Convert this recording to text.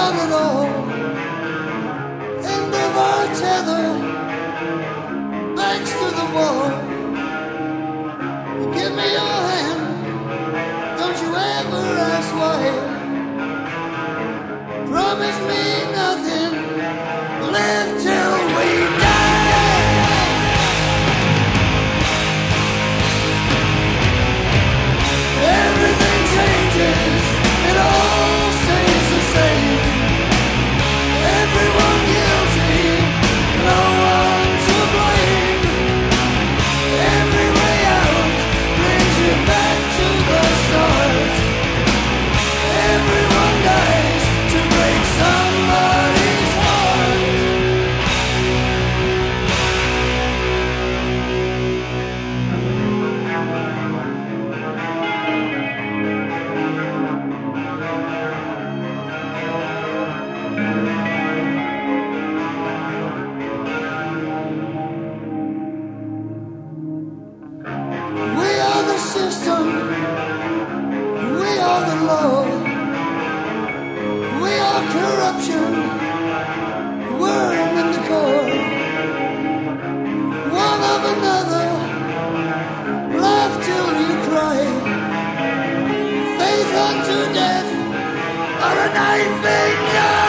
got it all. End of our tether, backs to the wall. Give me your hand, don't you ever ask why. Promise me nothing, live till we die. Everything changes, it all stays the same. Everyone guilty, no one to blame. Every way out brings you back to the start. Everyone dies to break somebody's heart. We are the system, we are the law. We are corruption, worm in the core. One of another, laugh till you cry. Faith unto death, or a knife in your